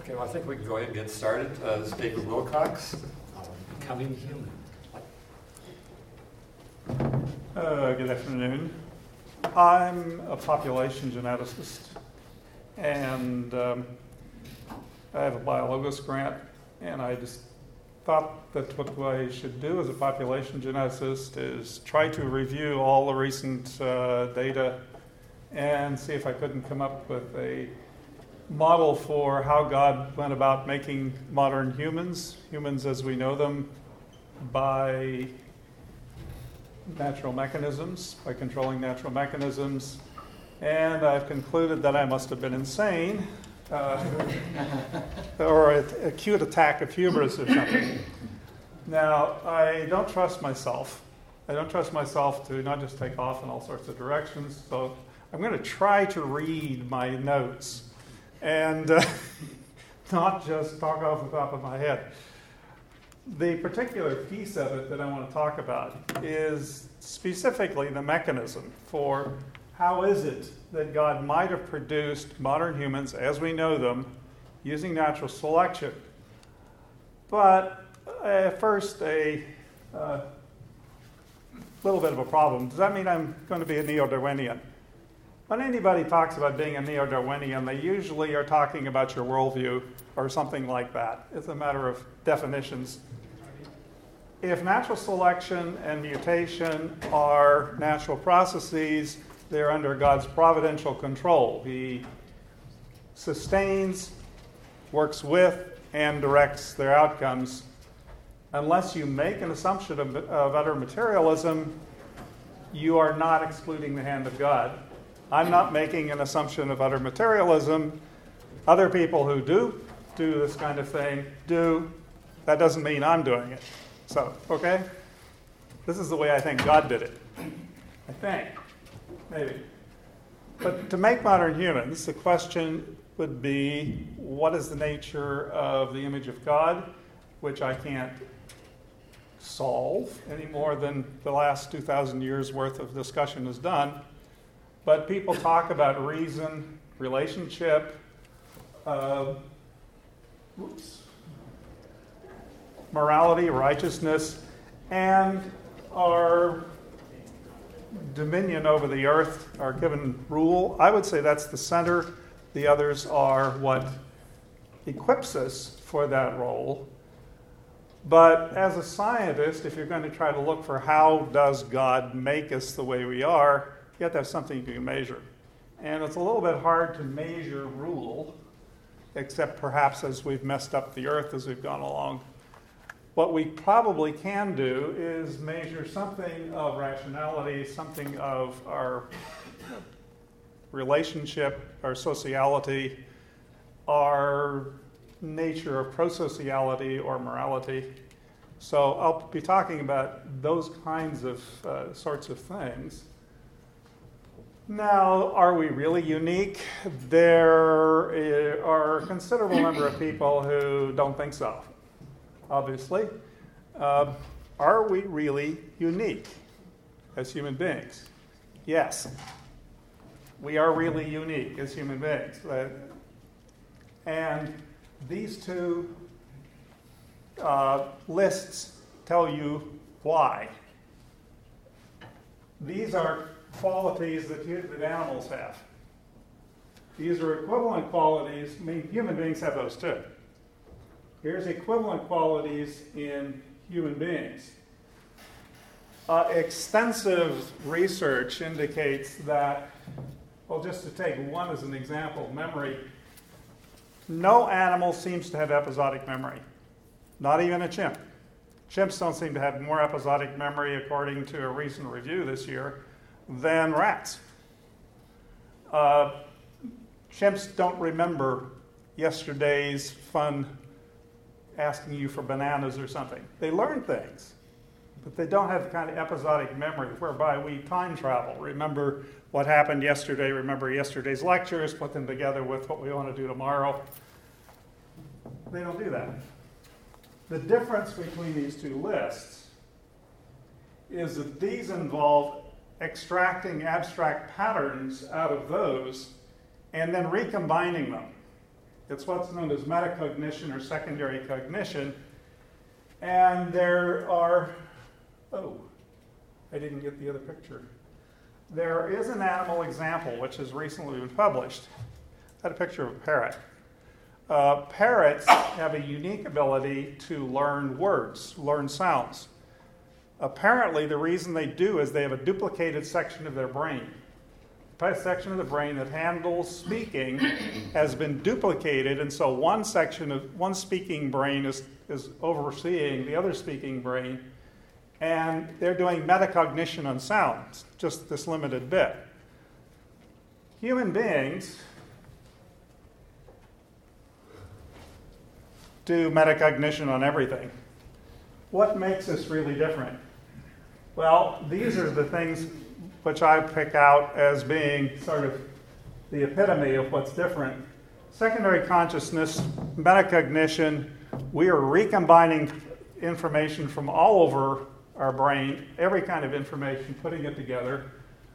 Okay, well, I think we can go ahead and get started. This is David Wilcox, Becoming Human. Good afternoon. I'm a population geneticist, and I have a Biologos grant, and I just thought that what I should do as a population geneticist is try to review all the recent data and see if I couldn't come up with a model for how God went about making modern humans as we know them, by natural mechanisms, by controlling natural mechanisms. And I've concluded that I must have been insane, or an acute attack of hubris or something. Now, I don't trust myself. I don't trust myself to not just take off in all sorts of directions. So I'm going to try to read my notes and not just talk off the top of my head. The particular piece of it that I want to talk about is specifically the mechanism for how is it that God might have produced modern humans as we know them using natural selection. But first, a little bit of a problem. Does that mean I'm going to be a neo-Darwinian? When anybody talks about being a neo-Darwinian, they usually are talking about your worldview or something like that. It's a matter of definitions. If natural selection and mutation are natural processes, they're under God's providential control. He sustains, works with, and directs their outcomes. Unless you make an assumption of utter materialism, you are not excluding the hand of God. I'm not making an assumption of utter materialism. Other people who do this kind of thing do. That doesn't mean I'm doing it. So, okay? This is the way I think God did it. I think. Maybe. But to make modern humans, the question would be, what is the nature of the image of God, which I can't solve any more than the last 2,000 years worth of discussion has done. But people talk about reason, relationship, morality, righteousness, and our dominion over the earth, our given rule. I would say that's the center. The others are what equips us for that role. But as a scientist, if you're going to try to look for how does God make us the way we are, you have to have something you can measure. And it's a little bit hard to measure rule, except perhaps as we've messed up the earth as we've gone along. What we probably can do is measure something of rationality, something of our relationship, our sociality, our nature of prosociality or morality. So I'll be talking about those kinds of sorts of things. Now, are we really unique? There are a considerable number of people who don't think so, obviously. Are we really unique as human beings? Yes. We are really unique as human beings. And these two lists tell you why. These are qualities that animals have. These are equivalent qualities. I mean, human beings have those too. Here's equivalent qualities in human beings. Extensive research indicates that, well, just to take one as an example, memory. No animal seems to have episodic memory, not even a chimp. Chimps don't seem to have more episodic memory, according to a recent review this year, than rats. Chimps don't remember yesterday's fun asking you for bananas or something. They learn things, but they don't have the kind of episodic memory whereby we time travel. Remember what happened yesterday, remember yesterday's lectures, put them together with what we want to do tomorrow. They don't do that. The difference between these two lists is that these involve extracting abstract patterns out of those and then recombining them. It's what's known as metacognition or secondary cognition. And there are, I didn't get the other picture. There is an animal example which has recently been published. I had a picture of a parrot. Parrots have a unique ability to learn words, learn sounds. Apparently, the reason they do is they have a duplicated section of their brain. The section of the brain that handles speaking has been duplicated, and so one speaking brain is overseeing the other speaking brain, and they're doing metacognition on sounds, just this limited bit. Human beings do metacognition on everything. What makes us really different? Well, these are the things which I pick out as being sort of the epitome of what's different. Secondary consciousness, metacognition, we are recombining information from all over our brain, every kind of information, putting it together.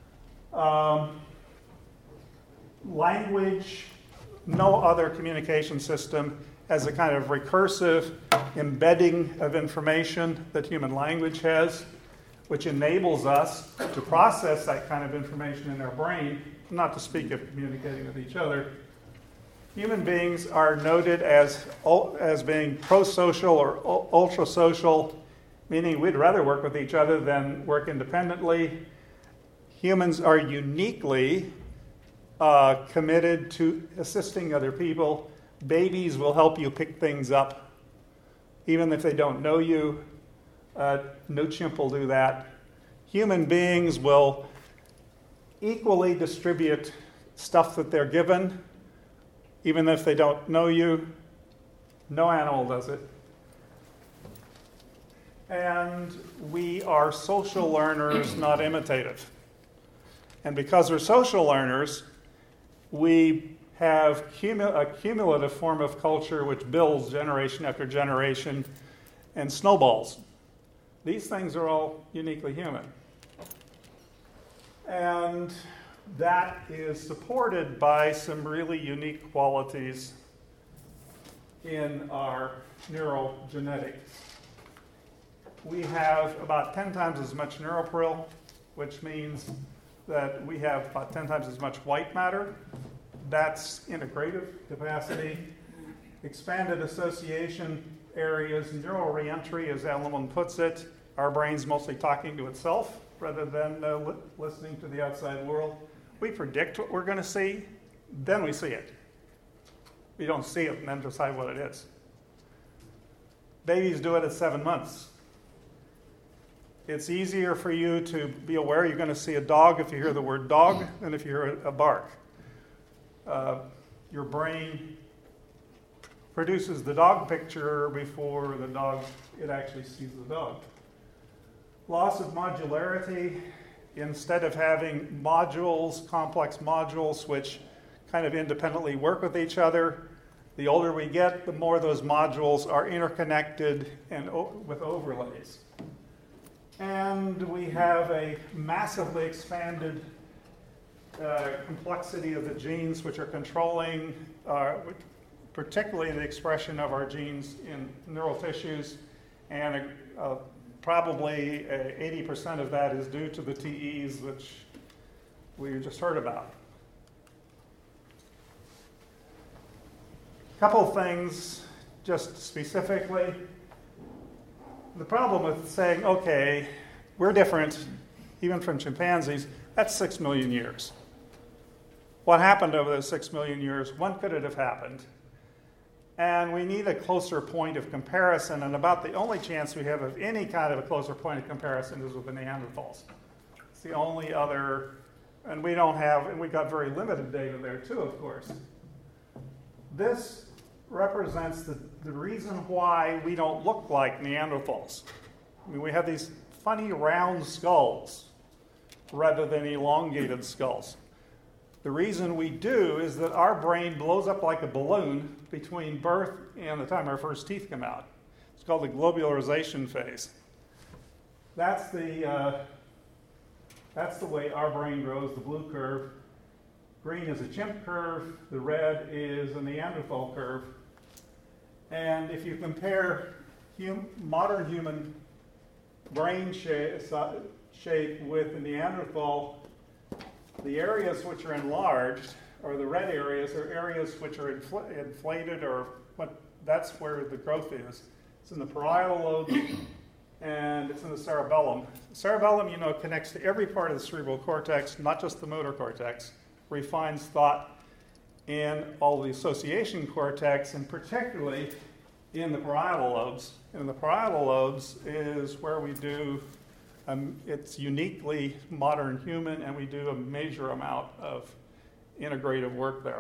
Language, no other communication system has a kind of recursive embedding of information that human language has, which enables us to process that kind of information in our brain, not to speak of communicating with each other. Human beings are noted as being pro-social or ultra-social, meaning we'd rather work with each other than work independently. Humans are uniquely committed to assisting other people. Babies will help you pick things up, even if they don't know you. No chimp will do that. Human beings will equally distribute stuff that they're given, even if they don't know you. No animal does it. And we are social learners, not imitative. And because we're social learners, we have a cumulative form of culture which builds generation after generation and snowballs. These things are all uniquely human. And that is supported by some really unique qualities in our neurogenetics. We have about 10 times as much neuroperil, which means that we have about 10 times as much white matter. That's integrative capacity. Expanded association areas, neural reentry, as Ellerman puts it. Our brain's mostly talking to itself rather than listening to the outside world. We predict what we're going to see, then we see it. We don't see it and then decide what it is. Babies do it at 7 months. It's easier for you to be aware you're going to see a dog if you hear the word dog than if you hear a bark. Your brain produces the dog picture before it actually sees the dog. Loss of modularity. Instead of having modules, complex modules, which kind of independently work with each other, the older we get, the more those modules are interconnected and with overlays. And we have a massively expanded complexity of the genes which are controlling, particularly the expression of our genes in neural tissues, and probably 80% of that is due to the TEs, which we just heard about. A couple of things, just specifically. The problem with saying, okay, we're different, even from chimpanzees, that's 6 million years. What happened over those 6 million years? When could it have happened? And we need a closer point of comparison, and about the only chance we have of any kind of a closer point of comparison is with the Neanderthals. It's the only other, and we got very limited data there too, of course. This represents the reason why we don't look like Neanderthals. I mean, we have these funny round skulls rather than elongated skulls. The reason we do is that our brain blows up like a balloon between birth and the time our first teeth come out. It's called the globularization phase. That's the way our brain grows, the blue curve. green is a chimp curve, the red is a Neanderthal curve. And if you compare modern human brain shape with the Neanderthal, the areas which are enlarged, or the red areas, are areas which are inflated, or that's where the growth is. It's in the parietal lobe, and it's in the cerebellum. The cerebellum, connects to every part of the cerebral cortex, not just the motor cortex, refines thought in all the association cortex, and particularly in the parietal lobes. And the parietal lobes is where we do, it's uniquely modern human, and we do a major amount of integrative work there.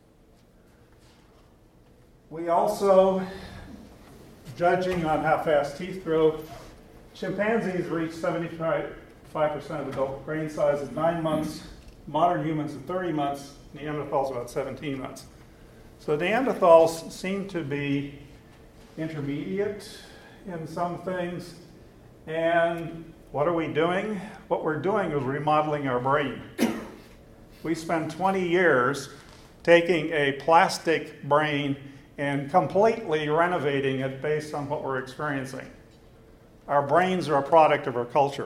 We also, judging on how fast teeth grow, chimpanzees reach 75% of adult brain size at 9 months, modern humans at 30 months, Neanderthals about 17 months. So Neanderthals seem to be intermediate in some things. And what are we doing? What we're doing is remodeling our brain. We spend 20 years taking a plastic brain and completely renovating it based on what we're experiencing. Our brains are a product of our culture.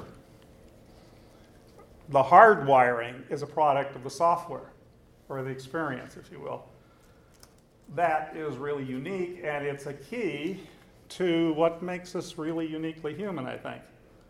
The hardwiring is a product of the software, or the experience, if you will. That is really unique, and it's a key to what makes us really uniquely human, I think.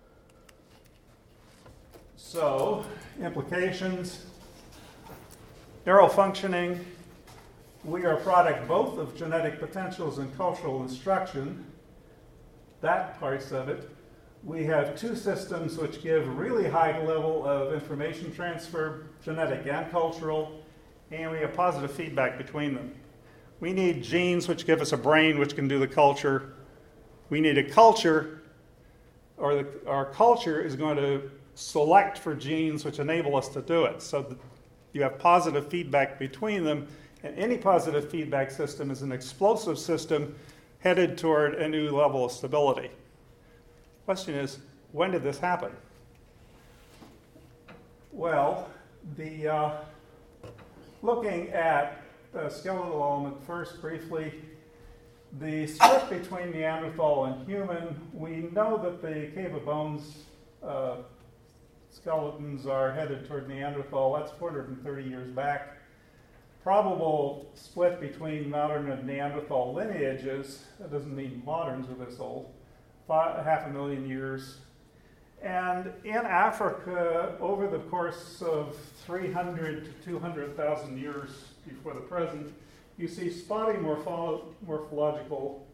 So, implications. Neural functioning. We are a product both of genetic potentials and cultural instruction. That parts of it. We have two systems which give really high level of information transfer, genetic and cultural, and we have positive feedback between them. We need genes which give us a brain which can do the culture. We need a culture, or our culture is going to select for genes which enable us to do it. So you have positive feedback between them, and any positive feedback system is an explosive system headed toward a new level of stability. The question is, when did this happen? Well, looking at skeletal element first briefly, the split between Neanderthal and human, we know that the cave of bones skeletons are headed toward Neanderthal. That's 430 years back. Probable split between modern and Neanderthal lineages, that doesn't mean moderns are this old, 500,000 years. And in Africa, over the course of 300 to 200,000 years before the present, you see spotty morphological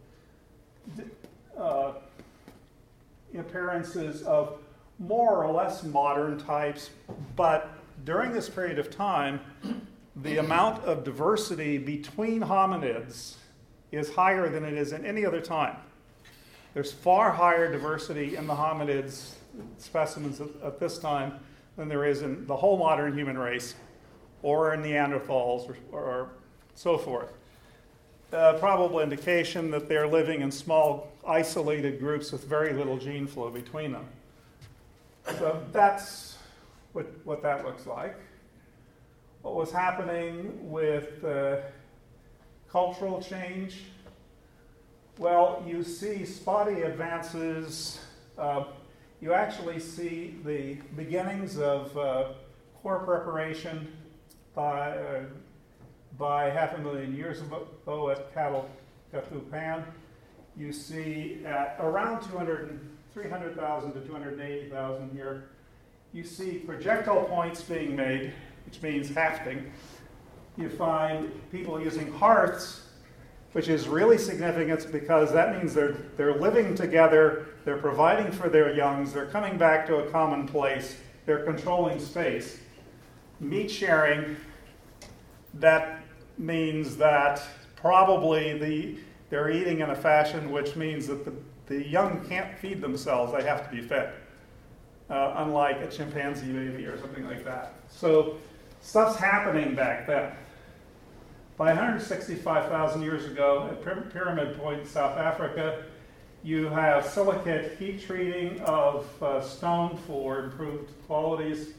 appearances of more or less modern types, but during this period of time, the amount of diversity between hominids is higher than it is in any other time. There's far higher diversity in the hominids specimens at this time than there is in the whole modern human race, or in Neanderthals, or so forth. Probable indication that they're living in small, isolated groups with very little gene flow between them. So that's what that looks like. What was happening with cultural change? Well, you see spotty advances. You actually see the beginnings of core preparation by 500,000 years ago at Katupan. You see at around 300,000 to 280,000 here. You see projectile points being made, which means hafting. You find people using hearths, which is really significant because that means they're living together, they're providing for their youngs, they're coming back to a common place, they're controlling space. Meat sharing, that means that probably they're eating in a fashion which means that the young can't feed themselves, they have to be fed, unlike a chimpanzee baby or something like that. So stuff's happening back then. By 165,000 years ago, at Pyramid Point, South Africa, you have silicate heat treating of stone for improved qualities.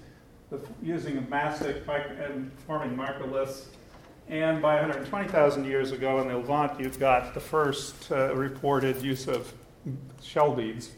using a mastic and forming microliths. And by 120,000 years ago in the Levant, you've got the first reported use of shell beads.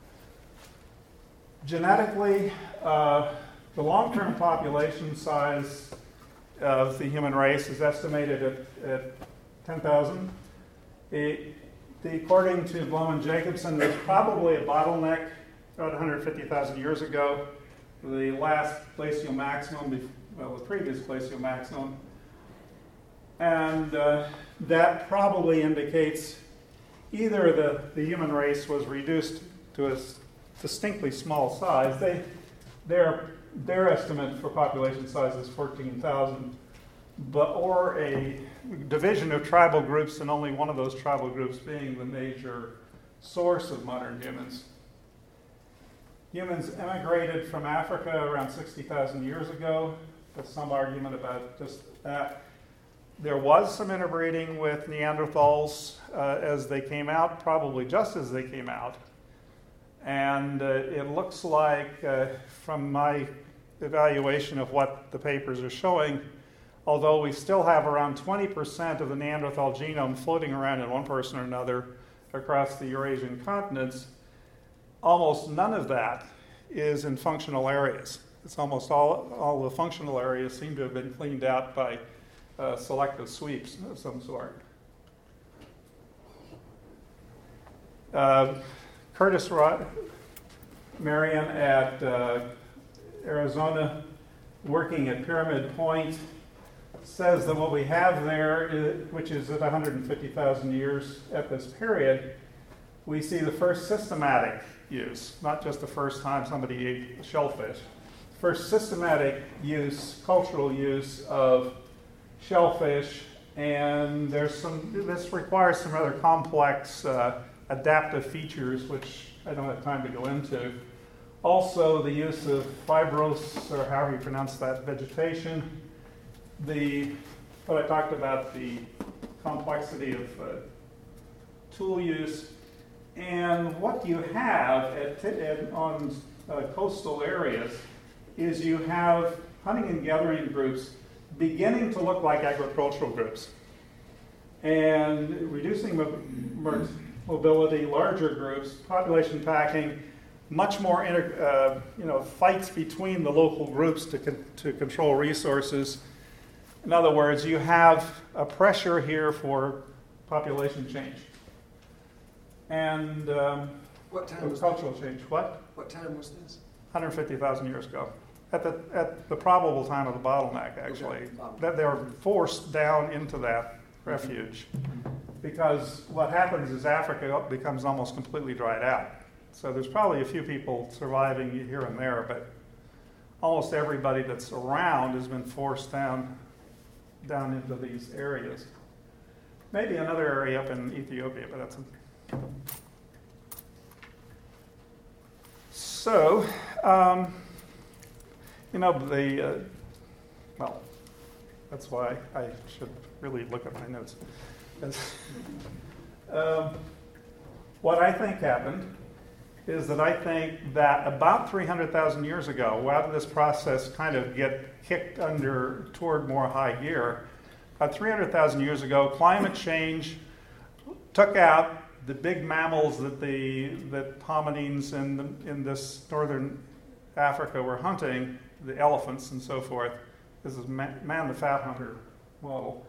Genetically, the long-term population size of the human race is estimated at 10,000. According to Blum and Jacobson, there's probably a bottleneck about 150,000 years ago. The last glacial maximum, the previous glacial maximum. And that probably indicates either the human race was reduced to a distinctly small size. Their estimate for population size is 14,000, or a division of tribal groups, and only one of those tribal groups being the major source of modern humans. Humans emigrated from Africa around 60,000 years ago. There's some argument about just that. There was some interbreeding with Neanderthals as they came out, probably just as they came out. And it looks like, from my evaluation of what the papers are showing, although we still have around 20% of the Neanderthal genome floating around in one person or another across the Eurasian continents, almost none of that is in functional areas. It's almost all the functional areas seem to have been cleaned out by selective sweeps of some sort. Curtis Marion at Arizona, working at Pyramid Point, says that what we have there, which is at 150,000 years at this period, we see the first systematic use, not just the first time somebody ate shellfish. First systematic use, cultural use of shellfish, and this requires some rather complex adaptive features, which I don't have time to go into. Also, the use of fibrous, or however you pronounce that, vegetation. What I talked about, the complexity of tool use, and what you have on coastal areas is you have hunting and gathering groups beginning to look like agricultural groups, and reducing mobility, larger groups, population packing, much more fights between the local groups to control resources. In other words, you have a pressure here for population change. And what time was cultural change. What? What time was this? 150,000 years ago. At the probable time of the bottleneck, actually. Okay. That they were forced down into that refuge. Because what happens is Africa becomes almost completely dried out. So there's probably a few people surviving here and there, but almost everybody that's around has been forced down into these areas. Maybe another area up in Ethiopia, but that's so. Well, that's why I should really look at my notes. What I think happened is that I think that about 300,000 years ago, how did this process kind of get kicked toward more high gear? About 300,000 years ago, climate change took out the big mammals that hominines in this northern Africa were hunting, the elephants and so forth. This is man the fat hunter model.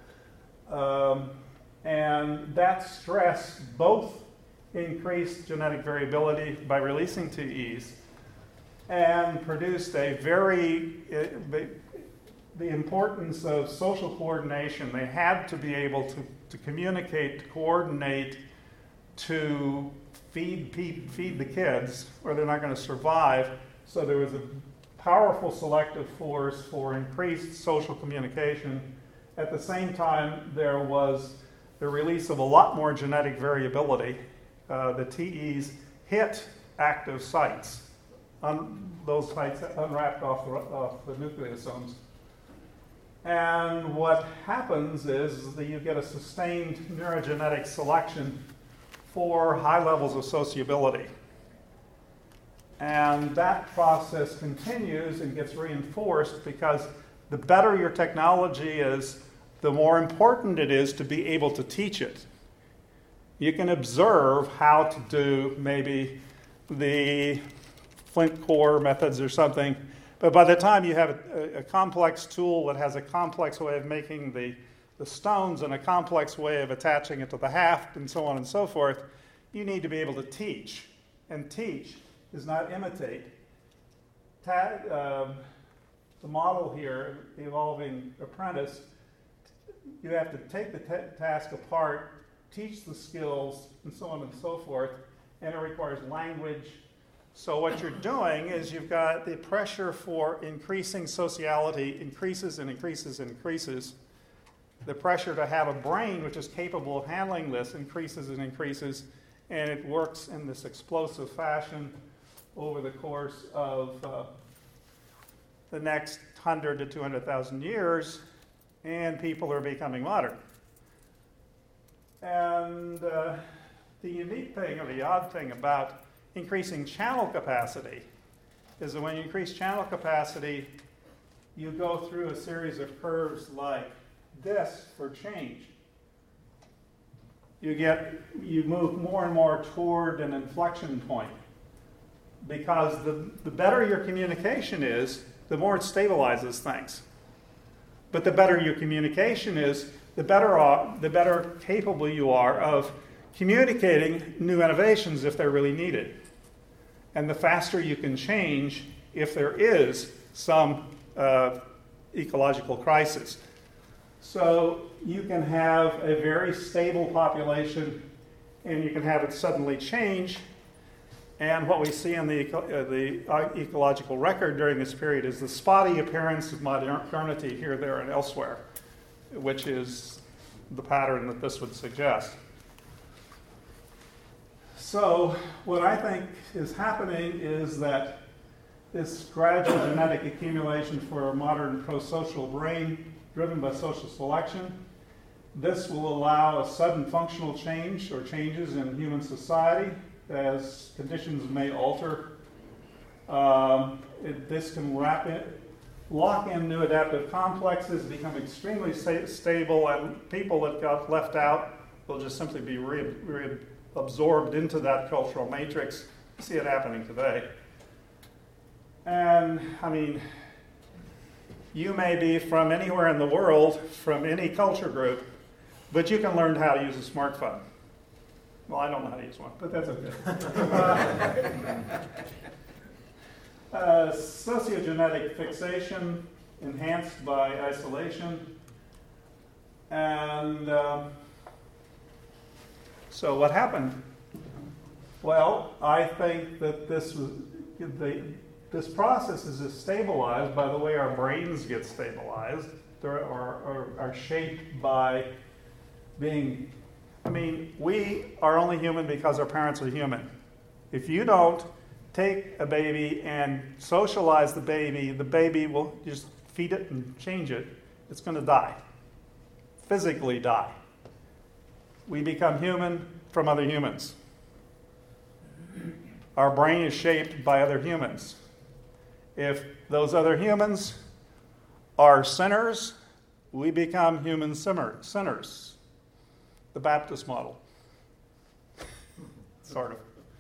And that stress both increased genetic variability by releasing TEs and produced the importance of social coordination. They had to be able to communicate, to coordinate, to feed the kids, or they're not going to survive. So there was a powerful selective force for increased social communication. At the same time, there was the release of a lot more genetic variability. The TEs hit active sites. Those sites unwrapped off the nucleosomes. And what happens is that you get a sustained neurogenetic selection for high levels of sociability. And that process continues and gets reinforced because the better your technology is, the more important it is to be able to teach it. You can observe how to do maybe the flint core methods or something, but by the time you have a complex tool that has a complex way of making the stones and a complex way of attaching it to the haft and so on and so forth, you need to be able to teach. And teach is not imitate. The model here, the evolving apprentice, you have to take the task apart, teach the skills, and so on and so forth, and it requires language. So what you're doing is you've got the pressure for increasing sociality increases and increases and increases. The pressure to have a brain which is capable of handling this increases and increases, and it works in this explosive fashion over the course of the next 100 to 200,000 years, and people are becoming modern. And the unique thing, or the odd thing about increasing channel capacity is that when you increase channel capacity, you go through a series of curves like this for change. You move more and more toward an inflection point, because the better your communication is, the more it stabilizes things. But the better your communication is, the better capable you are of communicating new innovations if they're really needed. And the faster you can change if there is some ecological crisis. So you can have a very stable population, and you can have it suddenly change. And what we see in the ecological record during this period is the spotty appearance of modernity here, there, and elsewhere, which is the pattern that this would suggest. So what I think is happening is that this gradual genetic accumulation for a modern pro-social brain driven by social selection, this will allow a sudden functional change or changes in human society as conditions may alter. This can lock in new adaptive complexes, become extremely stable, and people that got left out will just simply be absorbed into that cultural matrix. You see it happening today. And, I mean, you may be from anywhere in the world, from any culture group, but you can learn how to use a smartphone. Well, I don't know how to use one, but that's okay. Sociogenetic fixation enhanced by isolation. And so what happened? Well, I think that this process is stabilized by the way our brains get stabilized, or are shaped by being, we are only human because our parents are human. If you don't take a baby and socialize the baby will just feed it and change it. It's going to die, physically die. We become human from other humans. Our brain is shaped by other humans. If those other humans are sinners, we become human sinners. The Baptist model. Sort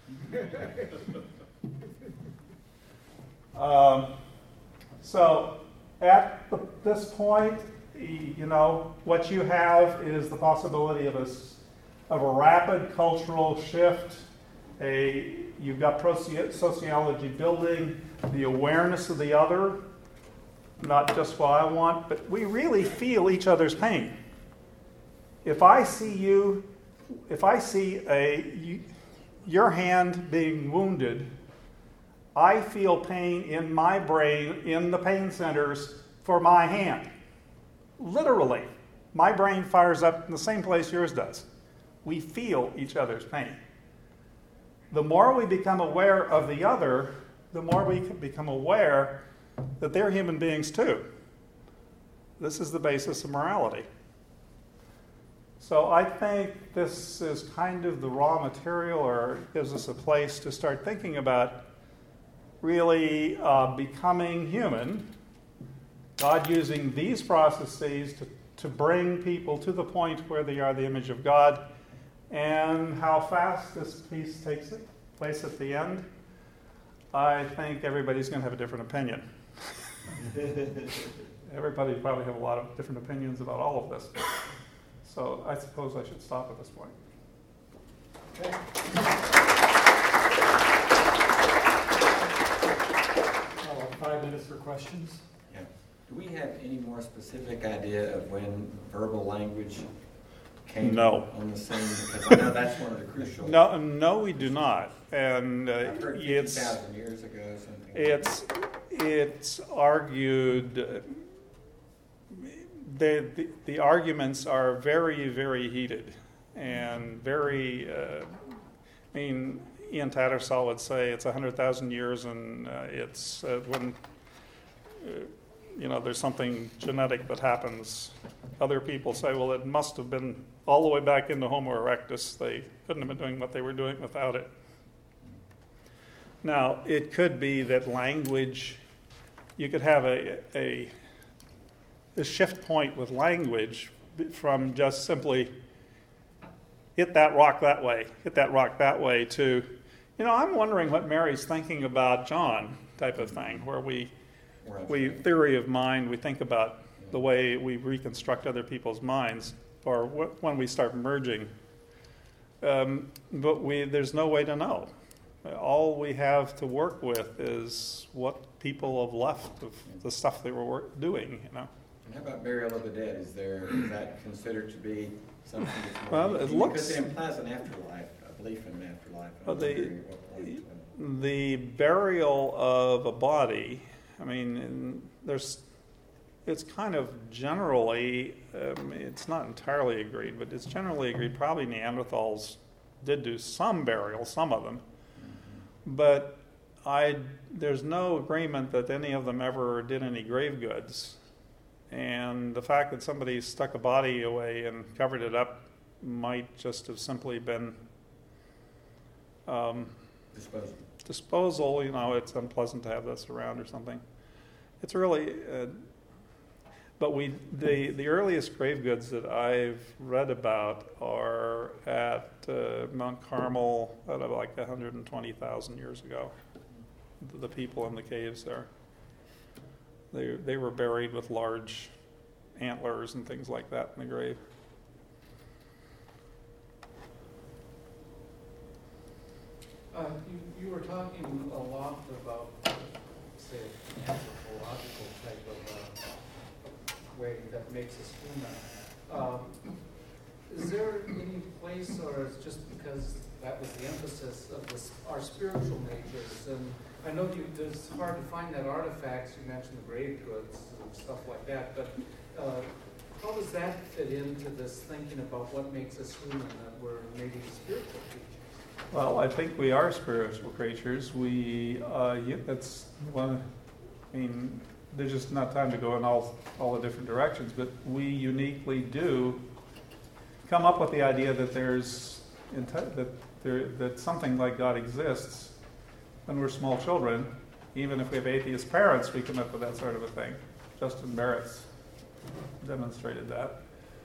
of. So at this point, what you have is the possibility of a rapid cultural shift. You've got sociology building, the awareness of the other, not just what I want, but we really feel each other's pain. If I see your hand being wounded, I feel pain in my brain, in the pain centers for my hand. Literally, my brain fires up in the same place yours does. We feel each other's pain. The more we become aware of the other, the more we become aware that they're human beings too. This is the basis of morality. So I think this is kind of the raw material, or gives us a place to start thinking about really becoming human, God using these processes to bring people to the point where they are the image of God, and how fast this piece takes place at the end, I think everybody's going to have a different opinion. Everybody probably have a lot of different opinions about all of this. So I suppose I should stop at this point. Okay. 5 minutes for questions. Yeah. Do we have any more specific idea of when verbal language came on the scene? Because I know that's one of the crucial. No, we do not. And I've heard 50,000 years ago or something. It's argued. The arguments are very, very heated and very. Ian Tattersall would say it's 100,000 years, and it's when there's something genetic that happens. Other people say, well, it must have been all the way back into Homo erectus. They couldn't have been doing what they were doing without it. Now, it could be that language, you could have a shift point with language from just simply hit that rock that way to, I'm wondering what Mary's thinking about John type of thing, where we theory of mind, we think about the way we reconstruct other people's minds, or when we start merging. But there's no way to know. All we have to work with is what people have left of the stuff they were doing, And how about burial of the dead? Is that considered to be something that's more... Well, it looks... Because it implies an afterlife, a belief in an afterlife. Well, the burial of a body, it's kind of generally, it's not entirely agreed, but it's generally agreed probably Neanderthals did do some burial, some of them. But there's no agreement that any of them ever did any grave goods. And the fact that somebody stuck a body away and covered it up might just have simply been disposal. It's unpleasant to have this around or something. It's really, but the earliest grave goods that I've read about are at Mount Carmel at like 120,000 years ago. The people in the caves there. They were buried with large antlers and things like that in the grave. You were talking a lot about, say, anthropological type of way that makes us human. Is there any place, or is just because that was the emphasis of our spiritual natures? And I know it's hard to find that artifacts. You mentioned the grave goods and stuff like that, but how does that fit into this thinking about what makes us human, that we're maybe spiritual creatures? Well, I think we are spiritual creatures. That's one. There's just not time to go in all the different directions, but we uniquely do come up with the idea that that something like God exists when we're small children. Even if we have atheist parents, we come up with that sort of a thing. Justin Barrett's demonstrated that.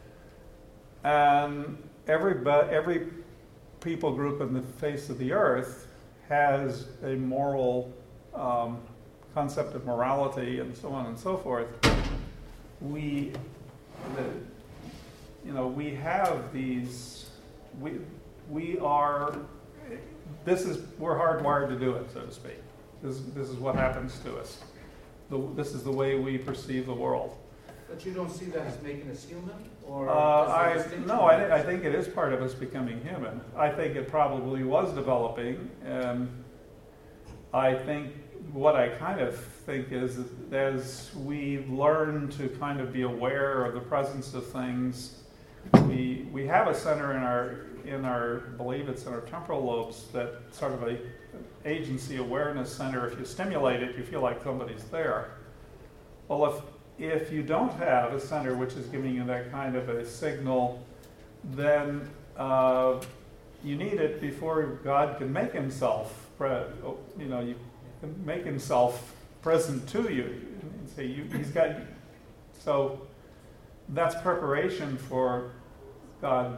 And every people group in the face of the earth has a moral concept of morality and so on and so forth. We have these. We're hardwired to do it, so to speak. This is what happens to us. This is the way we perceive the world. But you don't see that as making us human? Or I think it is part of us becoming human. I think it probably was developing. I think what I kind of think is that as we learn to kind of be aware of the presence of things, we have a center in our believe it's in our temporal lobes, that sort of a agency awareness center. If you stimulate it, you feel like somebody's there. Well, if you don't have a center which is giving you that kind of a signal, then you need it before God can make himself. make himself present to you. And say he's got. So that's preparation for God.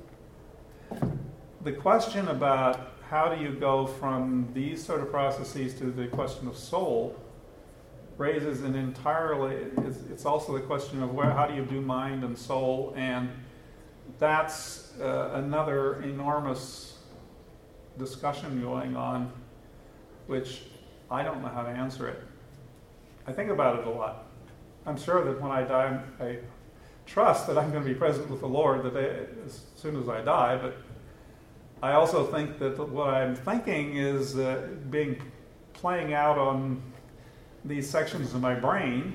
The question about how do you go from these sort of processes to the question of soul raises an entirely. It's also the question of how do you do mind and soul, and that's another enormous discussion going on, which I don't know how to answer it. I think about it a lot. I'm sure that when I die, I trust that I'm going to be present with the Lord as soon as I die, but I also think that what I'm thinking is playing out on these sections of my brain.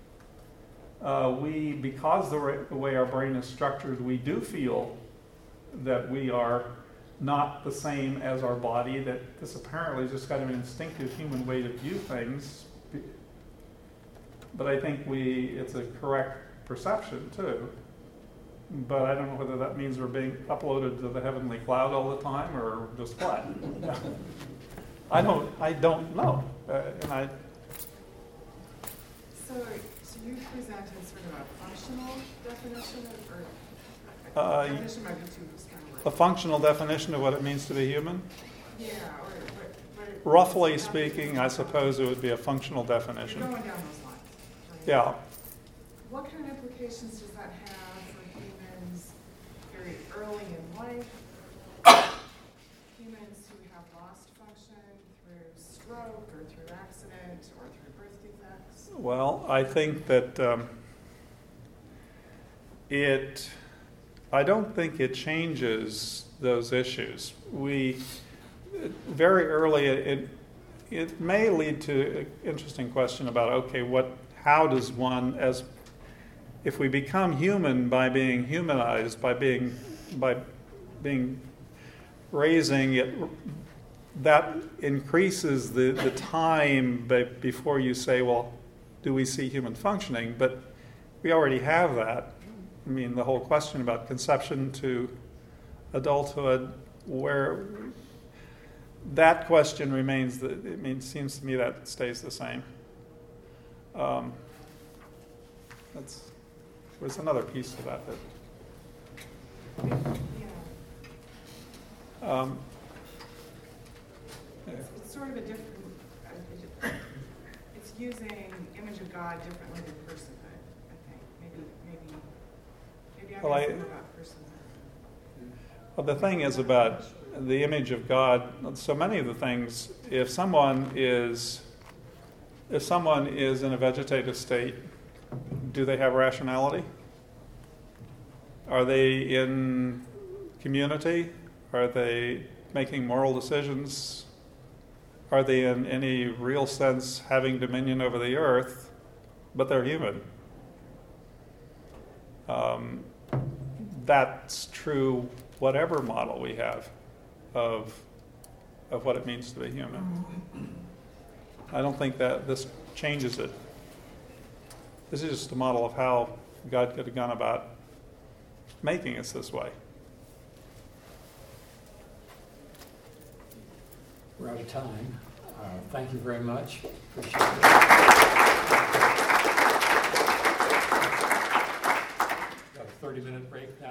Because the way our brain is structured, we do feel that we are not the same as our body, that this apparently is just kind of an instinctive human way to view things. But I think it's a correct perception too. But I don't know whether that means we're being uploaded to the heavenly cloud all the time or just what. I don't know. So you presented sort of a functional definition, or definition might be too strong. A functional definition of what it means to be human? Yeah, Roughly speaking, I suppose it would be a functional definition. You're going down those lines. Right? Yeah. What kind of implications does that have for humans very early in life? Humans who have lost function through stroke or through accident or through birth defects? Well, I think that I don't think it changes those issues. Very early, it may lead to an interesting question about, how does one, if we become human by being humanized, by being raising it, that increases the time before you say, well, do we see human functioning? But we already have that. I mean, the whole question about conception to adulthood, where that question remains, seems to me that stays the same. There's another piece to that. It's sort of a different, it's using image of God differently than personhood, I think. Maybe I'm asking about personhood. Well, the thing is about the image of God, so many of the things, if someone is in a vegetative state, do they have rationality? Are they in community? Are they making moral decisions? Are they in any real sense having dominion over the earth? But they're human. That's true whatever model we have of what it means to be human. I don't think that this changes it. This is just a model of how God could have gone about making us this way. We're out of time. Thank you very much. Appreciate it. Got a 30-minute break now.